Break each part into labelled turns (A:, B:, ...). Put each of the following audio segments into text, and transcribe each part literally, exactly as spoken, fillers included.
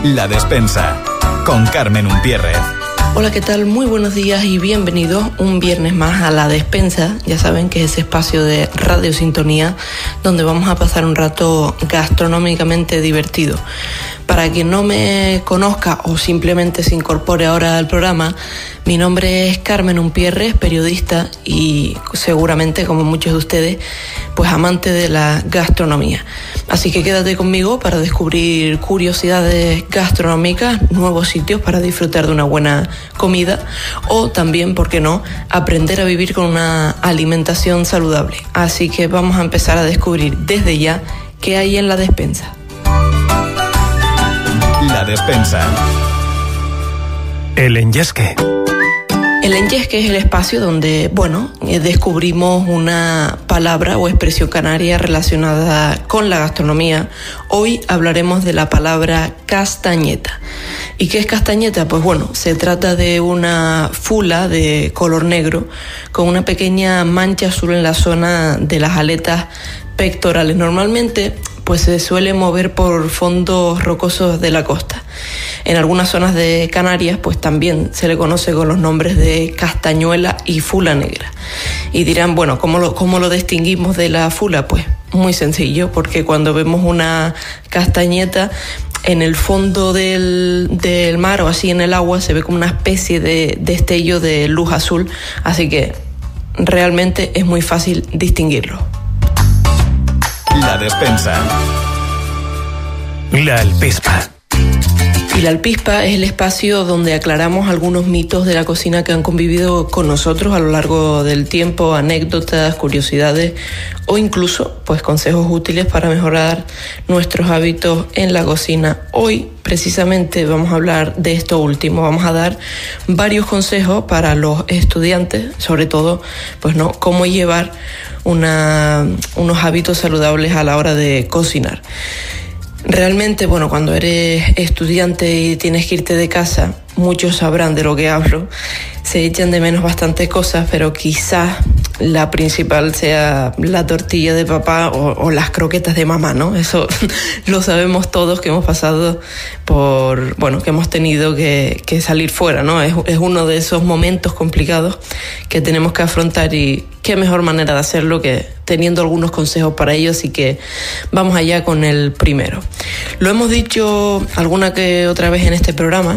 A: La Despensa, con Carmen Umpierrez.
B: Hola, ¿qué tal? Muy buenos días y bienvenidos un viernes más a La Despensa. Ya saben que es ese espacio de Radio Sintonía donde vamos a pasar un rato gastronómicamente divertido. Para quien no me conozca o simplemente se incorpore ahora al programa, mi nombre es Carmen Umpierrez, periodista y seguramente, como muchos de ustedes, pues amante de la gastronomía. Así que quédate conmigo para descubrir curiosidades gastronómicas, nuevos sitios para disfrutar de una buena comida o también, ¿por qué no?, aprender a vivir con una alimentación saludable. Así que vamos a empezar a descubrir desde ya qué hay en la despensa.
A: La Despensa.
C: El enyesque.
B: El enyesque es el espacio donde, bueno, descubrimos una palabra o expresión canaria relacionada con la gastronomía. Hoy hablaremos de la palabra castañeta. ¿Y qué es castañeta? Pues bueno, se trata de una fula de color negro con una pequeña mancha azul en la zona de las aletas pectorales. Normalmente pues se suele mover por fondos rocosos de la costa. En algunas zonas de Canarias pues también se le conoce con los nombres de castañuela y fula negra. Y dirán, bueno, ¿cómo lo, cómo lo distinguimos de la fula? Pues muy sencillo, porque cuando vemos una castañeta en el fondo del, del mar o así en el agua se ve como una especie de destello de luz azul, así que realmente es muy fácil distinguirlo.
A: La Despensa.
C: La alpispa.
B: Y la alpispa es el espacio donde aclaramos algunos mitos de la cocina que han convivido con nosotros a lo largo del tiempo, anécdotas, curiosidades o incluso pues consejos útiles para mejorar nuestros hábitos en la cocina. Hoy precisamente vamos a hablar de esto último, vamos a dar varios consejos para los estudiantes, sobre todo pues no cómo llevar una, unos hábitos saludables a la hora de cocinar. Realmente, bueno, cuando eres estudiante y tienes que irte de casa, muchos sabrán de lo que hablo. Se echan de menos bastantes cosas, pero quizás la principal sea la tortilla de papá o, o las croquetas de mamá, ¿no? Eso lo sabemos todos que hemos pasado por, bueno, que hemos tenido que, que salir fuera, ¿no? Es, es uno de esos momentos complicados que tenemos que afrontar y qué mejor manera de hacerlo que teniendo algunos consejos para ello, así que vamos allá con el primero. Lo hemos dicho alguna que otra vez en este programa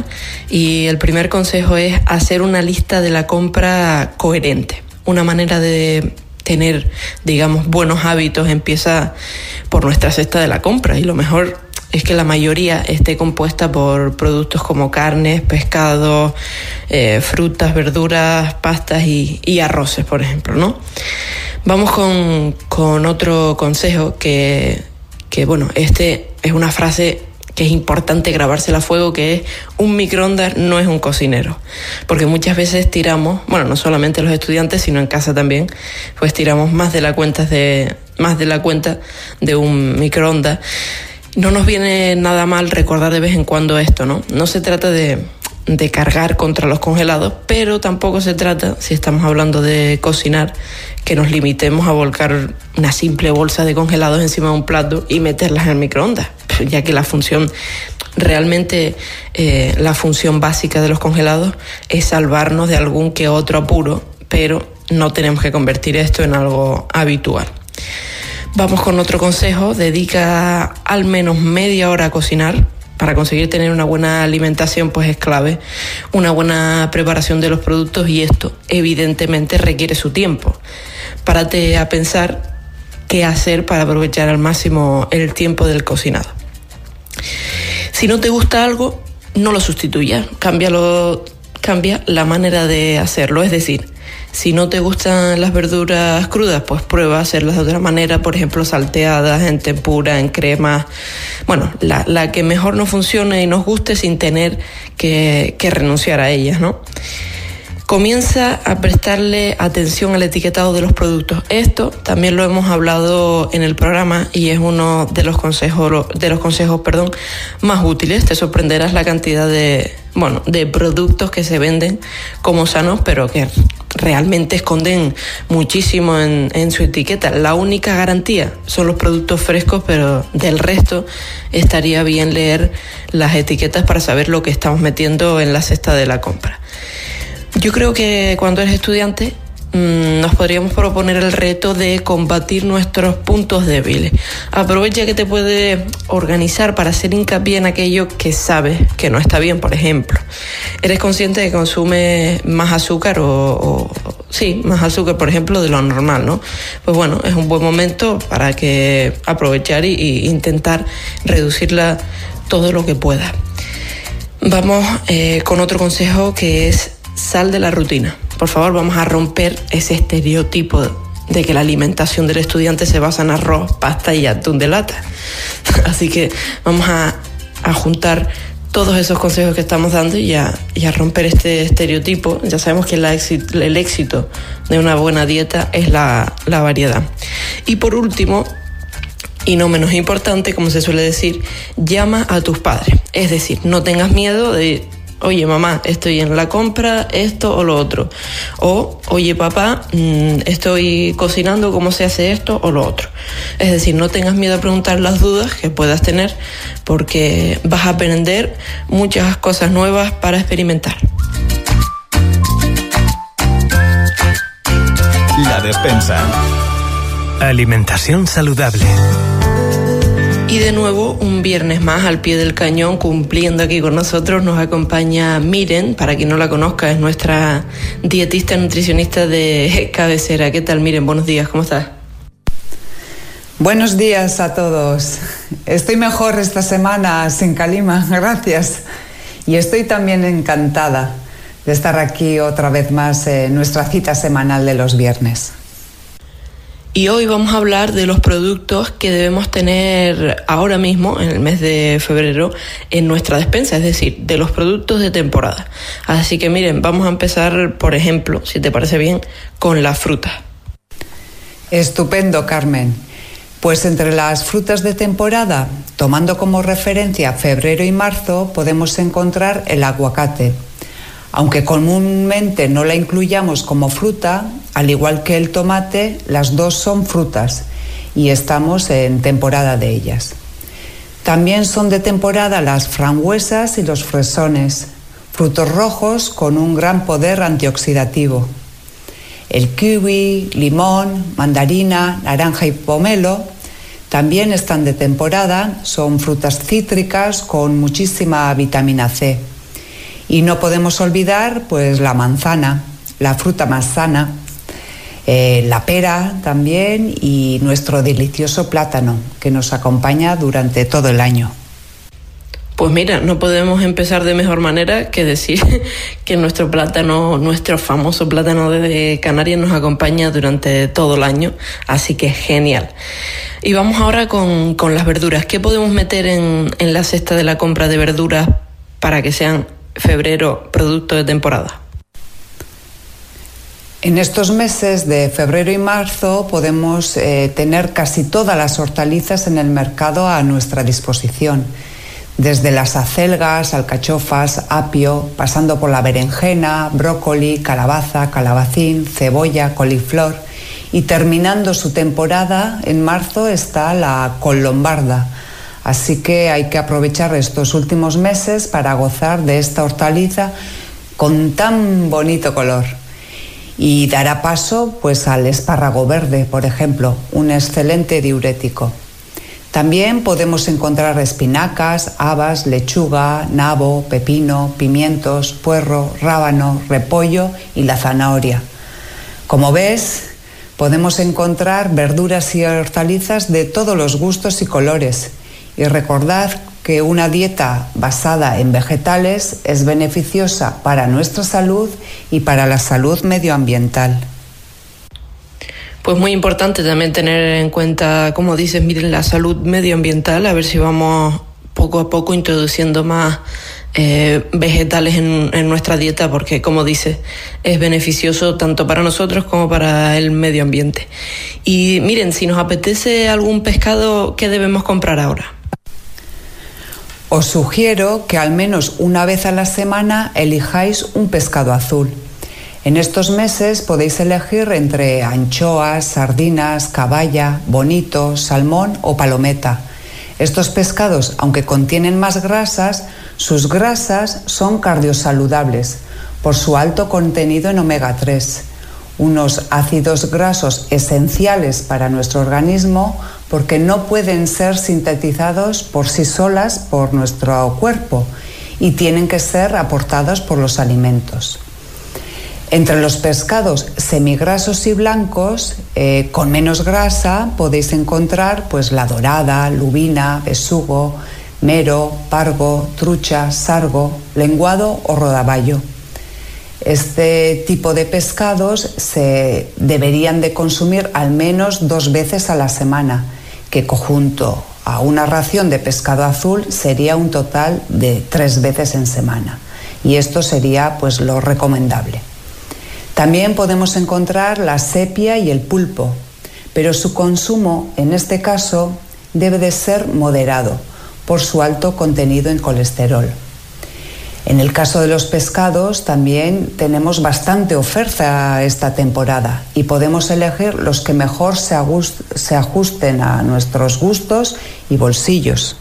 B: y el primer consejo es hacer una lista de la compra coherente. Una manera de tener, digamos, buenos hábitos empieza por nuestra cesta de la compra y lo mejor es que la mayoría esté compuesta por productos como carnes, pescados, eh, frutas, verduras, pastas y, y arroces, por ejemplo, ¿no? Vamos con, con otro consejo que, que, bueno, este es una frase que es importante grabársela a fuego, que es: un microondas no es un cocinero. Porque muchas veces tiramos, bueno, no solamente los estudiantes, sino en casa también, pues tiramos más de la cuenta de, más de la cuenta de un microondas. No nos viene nada mal recordar de vez en cuando esto, ¿no? No se trata de, de cargar contra los congelados, pero tampoco se trata, si estamos hablando de cocinar, que nos limitemos a volcar una simple bolsa de congelados encima de un plato y meterlas en el microondas, ya que la función, realmente eh, la función básica de los congelados es salvarnos de algún que otro apuro, pero no tenemos que convertir esto en algo habitual. Vamos con otro consejo: dedica al menos media hora a cocinar. Para conseguir tener una buena alimentación, pues es clave una buena preparación de los productos y esto evidentemente requiere su tiempo. Párate a pensar qué hacer para aprovechar al máximo el tiempo del cocinado. Si no te gusta algo, no lo sustituyas, cámbialo, cambia la manera de hacerlo. Es decir, si no te gustan las verduras crudas, pues prueba a hacerlas de otra manera, por ejemplo, salteadas, en tempura, en crema. Bueno, la, la que mejor nos funcione y nos guste sin tener que, que renunciar a ellas, ¿no? Comienza a prestarle atención al etiquetado de los productos. Esto también lo hemos hablado en el programa y es uno de los consejos, de los consejos, perdón, más útiles. Te sorprenderás la cantidad de, bueno, de productos que se venden como sanos, pero que realmente esconden muchísimo en, en su etiqueta. La única garantía son los productos frescos, pero del resto estaría bien leer las etiquetas para saber lo que estamos metiendo en la cesta de la compra. Yo creo que cuando eres estudiante mmm, nos podríamos proponer el reto de combatir nuestros puntos débiles. Aprovecha que te puedes organizar para hacer hincapié en aquello que sabes que no está bien. Por ejemplo, eres consciente de que consumes más azúcar o, o sí, más azúcar, por ejemplo, de lo normal, ¿no? Pues bueno, es un buen momento para que aprovechar y, y intentar reducirla todo lo que puedas. Vamos eh, con otro consejo, que es: sal de la rutina. Por favor, vamos a romper ese estereotipo de que la alimentación del estudiante se basa en arroz, pasta y atún de lata. Así que vamos a, a juntar todos esos consejos que estamos dando y a, y a romper este estereotipo. Ya sabemos que la éxito, el éxito de una buena dieta es la, la variedad. Y por último, y no menos importante, como se suele decir, llama a tus padres. Es decir, no tengas miedo de: oye, mamá, estoy en la compra, esto o lo otro. O, oye, papá, mmm, estoy cocinando, ¿cómo se hace esto o lo otro? Es decir, no tengas miedo a preguntar las dudas que puedas tener, porque vas a aprender muchas cosas nuevas para experimentar.
A: La Despensa.
C: Alimentación saludable.
B: Y de nuevo, un viernes más al pie del cañón, cumpliendo aquí con nosotros, nos acompaña Miren. Para quien no la conozca, es nuestra dietista nutricionista de cabecera. ¿Qué tal, Miren? Buenos días, ¿cómo estás?
D: Buenos días a todos. Estoy mejor esta semana sin calima, gracias. Y estoy también encantada de estar aquí otra vez más en nuestra cita semanal de los viernes.
B: Y hoy vamos a hablar de los productos que debemos tener ahora mismo, en el mes de febrero, en nuestra despensa, es decir, de los productos de temporada. Así que miren, vamos a empezar, por ejemplo, si te parece bien, con la fruta.
D: Estupendo, Carmen. Pues entre las frutas de temporada, tomando como referencia febrero y marzo, podemos encontrar el aguacate. Aunque comúnmente no la incluyamos como fruta, al igual que el tomate, las dos son frutas y estamos en temporada de ellas. También son de temporada las frambuesas y los fresones, frutos rojos con un gran poder antioxidativo. El kiwi, limón, mandarina, naranja y pomelo también están de temporada, son frutas cítricas con muchísima vitamina C. Y no podemos olvidar pues la manzana, la fruta más sana, eh, la pera también y nuestro delicioso plátano que nos acompaña durante todo el año.
B: Pues mira, no podemos empezar de mejor manera que decir que nuestro plátano, nuestro famoso plátano de Canarias nos acompaña durante todo el año, así que genial. Y vamos ahora con, con las verduras. ¿Qué podemos meter en, en la cesta de la compra de verduras para que sean febrero producto de temporada?
D: En estos meses de febrero y marzo podemos eh, tener casi todas las hortalizas en el mercado a nuestra disposición, desde las acelgas, alcachofas, apio, pasando por la berenjena, brócoli, calabaza, calabacín, cebolla, coliflor, y terminando su temporada en marzo está la col lombarda. Así que hay que aprovechar estos últimos meses para gozar de esta hortaliza con tan bonito color. Y dará paso pues al espárrago verde, por ejemplo, un excelente diurético. También podemos encontrar espinacas, habas, lechuga, nabo, pepino, pimientos, puerro, rábano, repollo y la zanahoria. Como ves, podemos encontrar verduras y hortalizas de todos los gustos y colores. Y recordad que una dieta basada en vegetales es beneficiosa para nuestra salud y para la salud medioambiental.
B: Pues muy importante también tener en cuenta, como dices, miren, la salud medioambiental, a ver si vamos poco a poco introduciendo más eh, vegetales en, en nuestra dieta, porque, como dices, es beneficioso tanto para nosotros como para el medio ambiente. Y miren, si nos apetece algún pescado, ¿qué debemos comprar ahora?
D: Os sugiero que al menos una vez a la semana elijáis un pescado azul. En estos meses podéis elegir entre anchoas, sardinas, caballa, bonito, salmón o palometa. Estos pescados, aunque contienen más grasas, sus grasas son cardiosaludables por su alto contenido en omega tres, unos ácidos grasos esenciales para nuestro organismo porque no pueden ser sintetizados por sí solas por nuestro cuerpo y tienen que ser aportados por los alimentos. Entre los pescados semigrasos y blancos, eh, con menos grasa, podéis encontrar pues la dorada, lubina, besugo, mero, pargo, trucha, sargo, lenguado o rodaballo. Este tipo de pescados se deberían de consumir al menos dos veces a la semana, que junto a una ración de pescado azul sería un total de tres veces en semana. Y esto sería pues lo recomendable. También podemos encontrar la sepia y el pulpo, pero su consumo en este caso debe de ser moderado por su alto contenido en colesterol. En el caso de los pescados también tenemos bastante oferta esta temporada y podemos elegir los que mejor se ajusten a nuestros gustos y bolsillos.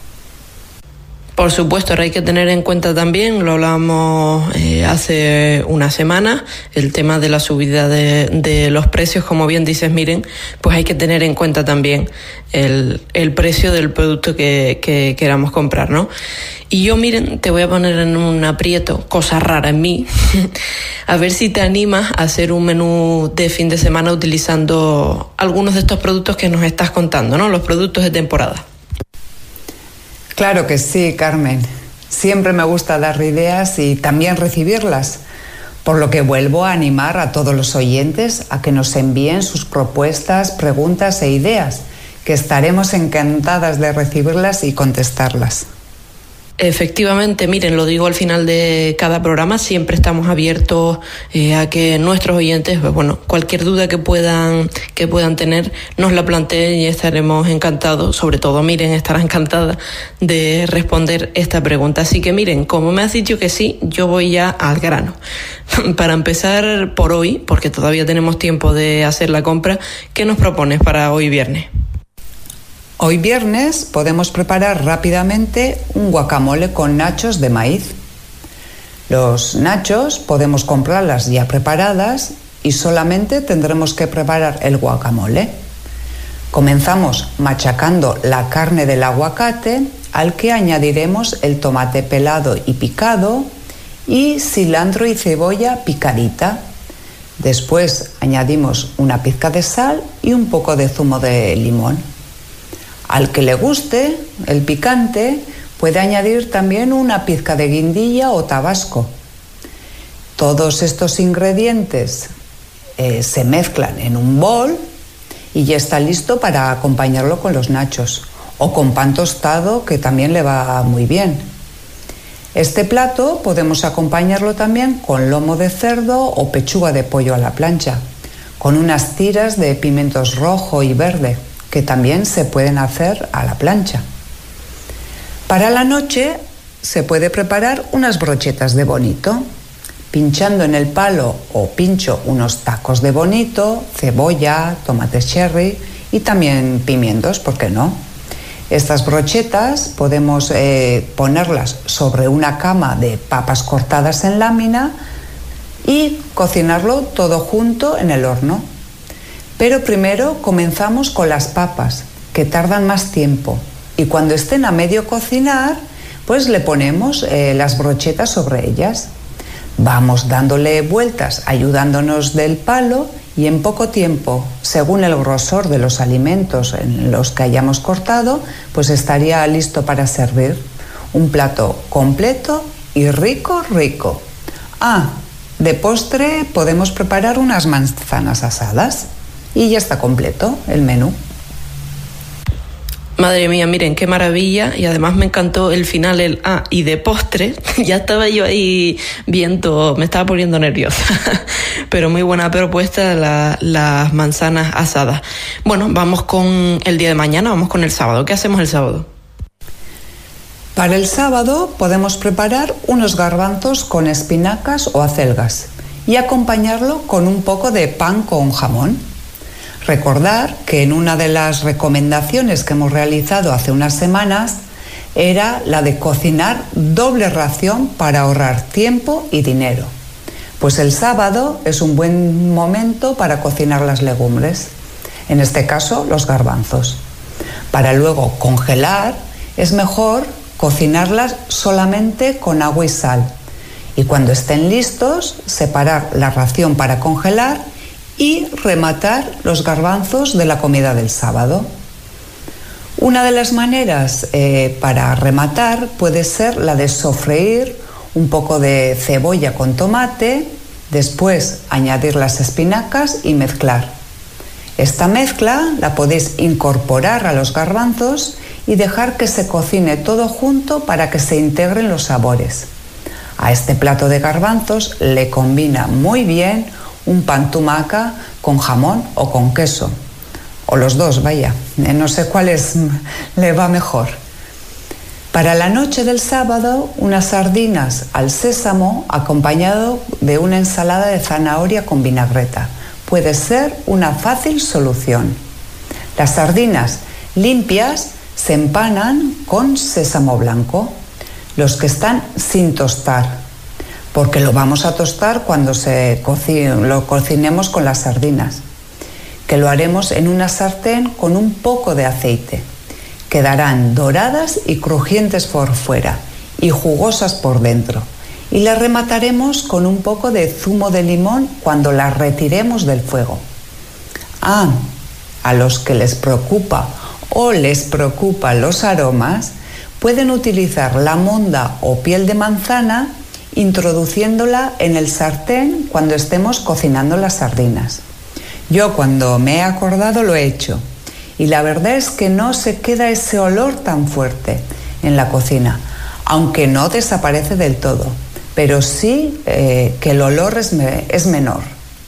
B: Por supuesto, ahora hay que tener en cuenta también, lo hablábamos eh, hace una semana, el tema de la subida de, de los precios, como bien dices, miren, pues hay que tener en cuenta también el, el precio del producto que, que queramos comprar, ¿no? Y yo, miren, te voy a poner en un aprieto, cosa rara en mí, a ver si te animas a hacer un menú de fin de semana utilizando algunos de estos productos que nos estás contando, ¿no? Los productos de temporada.
D: Claro que sí, Carmen. Siempre me gusta dar ideas y también recibirlas, por lo que vuelvo a animar a todos los oyentes a que nos envíen sus propuestas, preguntas e ideas, que estaremos encantadas de recibirlas y contestarlas.
B: Efectivamente, miren, lo digo al final de cada programa, siempre estamos abiertos eh, a que nuestros oyentes, pues bueno, cualquier duda que puedan que puedan tener, nos la planteen y estaremos encantados, sobre todo Miren estará encantada de responder esta pregunta. Así que miren, como me has dicho que sí, yo voy ya al grano. Para empezar por hoy, porque todavía tenemos tiempo de hacer la compra, ¿qué nos propones para hoy viernes?
D: Hoy viernes podemos preparar rápidamente un guacamole con nachos de maíz. Los nachos podemos comprarlas ya preparadas y solamente tendremos que preparar el guacamole. Comenzamos machacando la carne del aguacate, al que añadiremos el tomate pelado y picado y cilantro y cebolla picadita. Después añadimos una pizca de sal y un poco de zumo de limón. Al que le guste el picante, puede añadir también una pizca de guindilla o tabasco. Todos estos ingredientes eh, se mezclan en un bol y ya está listo para acompañarlo con los nachos o con pan tostado, que también le va muy bien. Este plato podemos acompañarlo también con lomo de cerdo o pechuga de pollo a la plancha, con unas tiras de pimientos rojo y verde, que también se pueden hacer a la plancha. Para la noche se puede preparar unas brochetas de bonito, pinchando en el palo o pincho unos tacos de bonito, cebolla, tomate cherry y también pimientos, ¿por qué no? Estas brochetas podemos eh, ponerlas sobre una cama de papas cortadas en lámina y cocinarlo todo junto en el horno. Pero primero comenzamos con las papas, que tardan más tiempo, y cuando estén a medio cocinar, pues le ponemos eh, las brochetas sobre ellas. Vamos dándole vueltas, ayudándonos del palo, y en poco tiempo, según el grosor de los alimentos en los que hayamos cortado, pues estaría listo para servir. Un plato completo y rico, rico. Ah, de postre podemos preparar unas manzanas asadas. Y ya está completo el menú.
B: Madre mía, miren, qué maravilla. Y además me encantó el final, el ah, y de postre. Ya estaba yo ahí viendo, me estaba poniendo nerviosa. Pero muy buena propuesta, la, las manzanas asadas. Bueno, vamos con el día de mañana, vamos con el sábado. ¿Qué hacemos el sábado?
D: Para el sábado podemos preparar unos garbanzos con espinacas o acelgas y acompañarlo con un poco de pan con jamón. Recordar que en una de las recomendaciones que hemos realizado hace unas semanas era la de cocinar doble ración para ahorrar tiempo y dinero. Pues el sábado es un buen momento para cocinar las legumbres, en este caso los garbanzos. Para luego congelar es mejor cocinarlas solamente con agua y sal. Y cuando estén listos, separar la ración para congelar y rematar los garbanzos de la comida del sábado. Una de las maneras eh, para rematar puede ser la de sofreír un poco de cebolla con tomate, después añadir las espinacas y mezclar. Esta mezcla la podéis incorporar a los garbanzos y dejar que se cocine todo junto para que se integren los sabores. A este plato de garbanzos le combina muy bien un pan tumaca con jamón o con queso, o los dos, vaya, no sé cuál es, le va mejor. Para la noche del sábado, unas sardinas al sésamo acompañado de una ensalada de zanahoria con vinagreta. Puede ser una fácil solución. Las sardinas limpias se empanan con sésamo blanco, los que están sin tostar, porque lo vamos a tostar cuando se cocine, lo cocinemos con las sardinas, que lo haremos en una sartén con un poco de aceite. Quedarán doradas y crujientes por fuera y jugosas por dentro, y las remataremos con un poco de zumo de limón cuando las retiremos del fuego. Ah, a los que les preocupa o les preocupan los aromas, pueden utilizar la monda o piel de manzana introduciéndola en el sartén cuando estemos cocinando las sardinas. Yo cuando me he acordado lo he hecho y la verdad es que no se queda ese olor tan fuerte en la cocina, aunque no desaparece del todo, pero sí eh, que el olor es, me, es menor.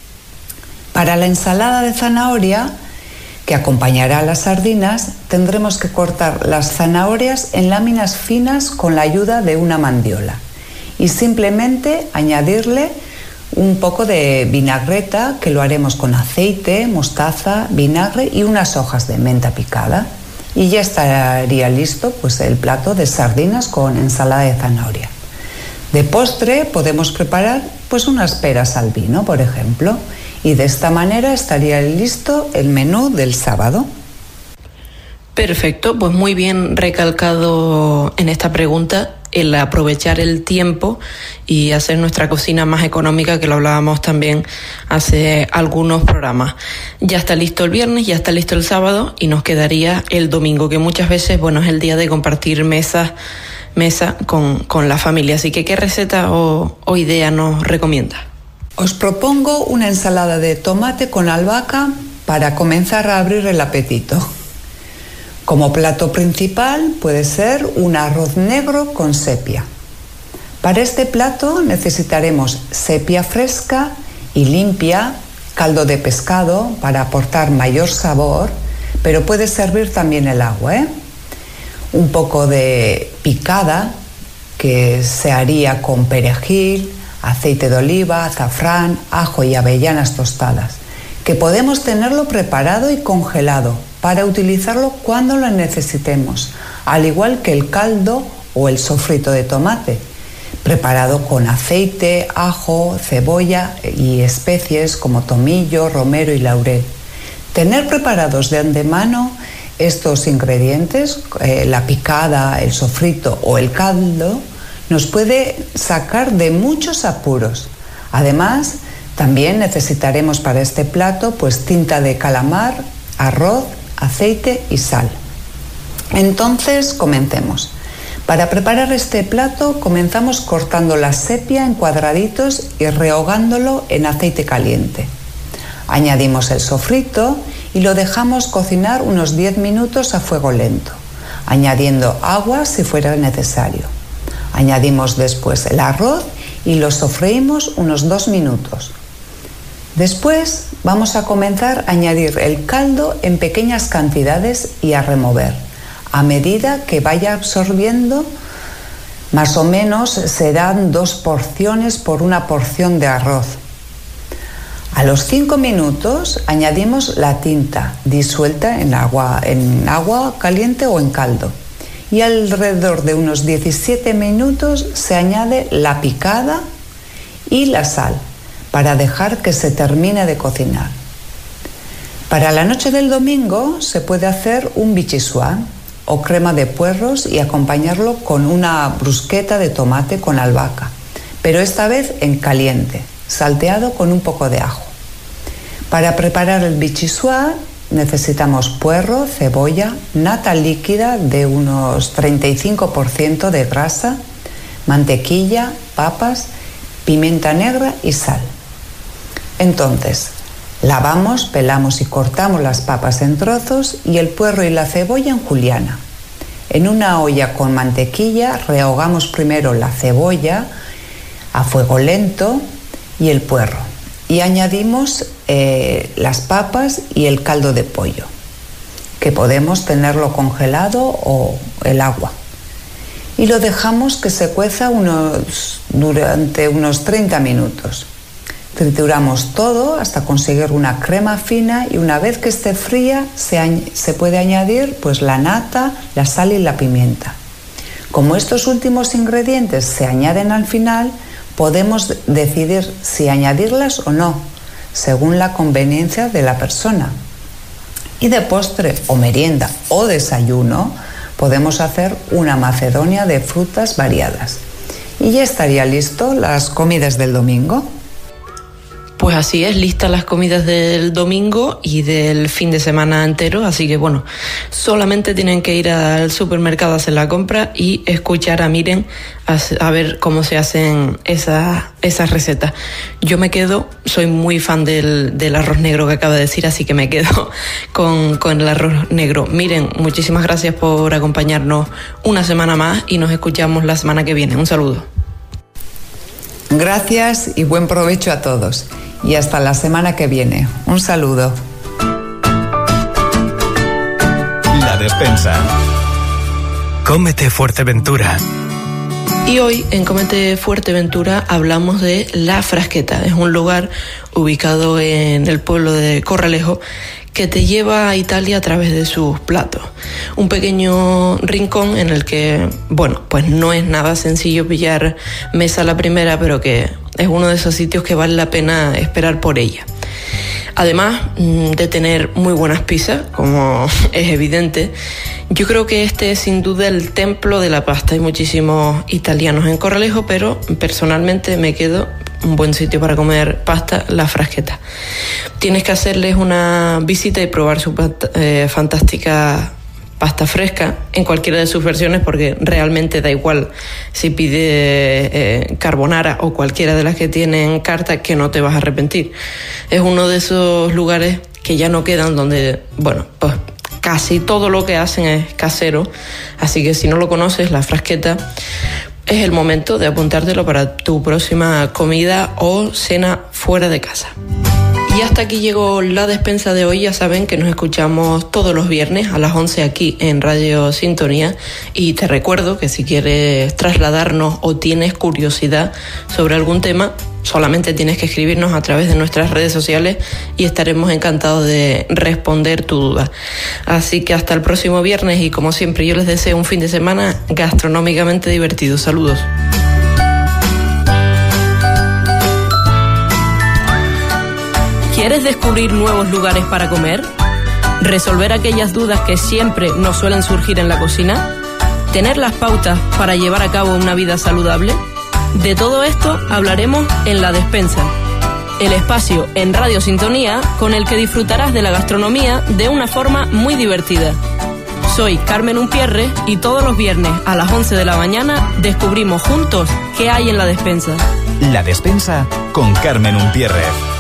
D: Para la ensalada de zanahoria que acompañará a las sardinas, tendremos que cortar las zanahorias en láminas finas con la ayuda de una mandiola y simplemente añadirle un poco de vinagreta, que lo haremos con aceite, mostaza, vinagre y unas hojas de menta picada, y ya estaría listo pues el plato de sardinas con ensalada de zanahoria. De postre podemos preparar pues unas peras al vino, por ejemplo, y de esta manera estaría listo el menú del sábado.
B: Perfecto, pues muy bien recalcado en esta pregunta el aprovechar el tiempo y hacer nuestra cocina más económica, que lo hablábamos también hace algunos programas. Ya está listo el viernes, ya está listo el sábado y nos quedaría el domingo, que muchas veces, bueno, es el día de compartir mesas, mesa con, con la familia. Así que, ¿qué receta o, o idea nos recomienda?
D: Os propongo una ensalada de tomate con albahaca para comenzar a abrir el apetito. Como plato principal puede ser un arroz negro con sepia. Para este plato necesitaremos sepia fresca y limpia, caldo de pescado para aportar mayor sabor, pero puede servir también el agua, ¿eh? Un poco de picada, que se haría con perejil, aceite de oliva, azafrán, ajo y avellanas tostadas, que podemos tenerlo preparado y congelado para utilizarlo cuando lo necesitemos, al igual que el caldo o el sofrito de tomate, preparado con aceite, ajo, cebolla y especies como tomillo, romero y laurel. Tener preparados de antemano estos ingredientes, eh, la picada, el sofrito o el caldo, nos puede sacar de muchos apuros. Además, también necesitaremos para este plato pues tinta de calamar, arroz, aceite y sal. Entonces, comencemos. Para preparar este plato, comenzamos cortando la sepia en cuadraditos y rehogándolo en aceite caliente. Añadimos el sofrito y lo dejamos cocinar unos diez minutos a fuego lento, añadiendo agua si fuera necesario. Añadimos después el arroz y lo sofreímos unos dos minutos. Después vamos a comenzar a añadir el caldo en pequeñas cantidades y a remover. A medida que vaya absorbiendo, más o menos serán dos porciones por una porción de arroz. A los cinco minutos añadimos la tinta disuelta en agua, en agua caliente o en caldo. Y alrededor de unos diecisiete minutos se añade la picada y la sal para dejar que se termine de cocinar. Para la noche del domingo se puede hacer un vichyssoise o crema de puerros y acompañarlo con una brusqueta de tomate con albahaca, pero esta vez en caliente, salteado con un poco de ajo. Para preparar el vichyssoise necesitamos puerro, cebolla, nata líquida de unos treinta y cinco por ciento de grasa, mantequilla, papas, pimienta negra y sal. Entonces, lavamos, pelamos y cortamos las papas en trozos y el puerro y la cebolla en juliana. En una olla con mantequilla rehogamos primero la cebolla a fuego lento y el puerro y añadimos eh, las papas y el caldo de pollo, que podemos tenerlo congelado o el agua. Y lo dejamos que se cueza unos, durante unos treinta minutos. Trituramos todo hasta conseguir una crema fina y una vez que esté fría se, se puede añadir pues la nata, la sal y la pimienta. Como estos últimos ingredientes se añaden al final, podemos decidir si añadirlas o no, según la conveniencia de la persona. Y de postre o merienda o desayuno podemos hacer una macedonia de frutas variadas. Y ya estaría listo las comidas del domingo.
B: Pues así es, listas las comidas del domingo y del fin de semana entero, así que bueno, solamente tienen que ir al supermercado a hacer la compra y escuchar a Miren a, a ver cómo se hacen esas, esas recetas. Yo me quedo, soy muy fan del, del arroz negro que acaba de decir, así que me quedo con, con el arroz negro. Miren, muchísimas gracias por acompañarnos una semana más y nos escuchamos la semana que viene. Un saludo.
D: Gracias y buen provecho a todos. Y hasta la semana que viene. Un saludo.
A: La despensa.
C: Cómete Fuerteventura.
B: Y hoy en Cómete Fuerteventura hablamos de La Frasqueta. Es un lugar ubicado en el pueblo de Corralejo que te lleva a Italia a través de sus platos. Un pequeño rincón en el que, bueno, pues no es nada sencillo pillar mesa a la primera, pero que es uno de esos sitios que vale la pena esperar por ella. Además de tener muy buenas pizzas, como es evidente, yo creo que este es sin duda el templo de la pasta. Hay muchísimos italianos en Corralejo, pero personalmente me quedo un buen sitio para comer pasta, La Frasqueta. Tienes que hacerles una visita y probar su eh, fantástica pasta fresca en cualquiera de sus versiones, porque realmente da igual si pides eh, carbonara o cualquiera de las que tienen carta, que no te vas a arrepentir. Es uno de esos lugares que ya no quedan, donde, bueno, pues casi todo lo que hacen es casero, así que si no lo conoces, La Frasqueta, es el momento de apuntártelo para tu próxima comida o cena fuera de casa. Y hasta aquí llegó la despensa de hoy. Ya saben que nos escuchamos todos los viernes a las once aquí en Radio Sintonía. Y te recuerdo que si quieres trasladarnos o tienes curiosidad sobre algún tema, solamente tienes que escribirnos a través de nuestras redes sociales y estaremos encantados de responder tu duda. Así que hasta el próximo viernes y como siempre yo les deseo un fin de semana gastronómicamente divertido. Saludos. ¿Quieres descubrir nuevos lugares para comer? ¿Resolver aquellas dudas que siempre nos suelen surgir en la cocina? ¿Tener las pautas para llevar a cabo una vida saludable? De todo esto hablaremos en La Despensa, el espacio en Radio Sintonía con el que disfrutarás de la gastronomía de una forma muy divertida. Soy Carmen Unpierre y todos los viernes a las once de la mañana descubrimos juntos qué hay en La Despensa.
A: La Despensa con Carmen Unpierre.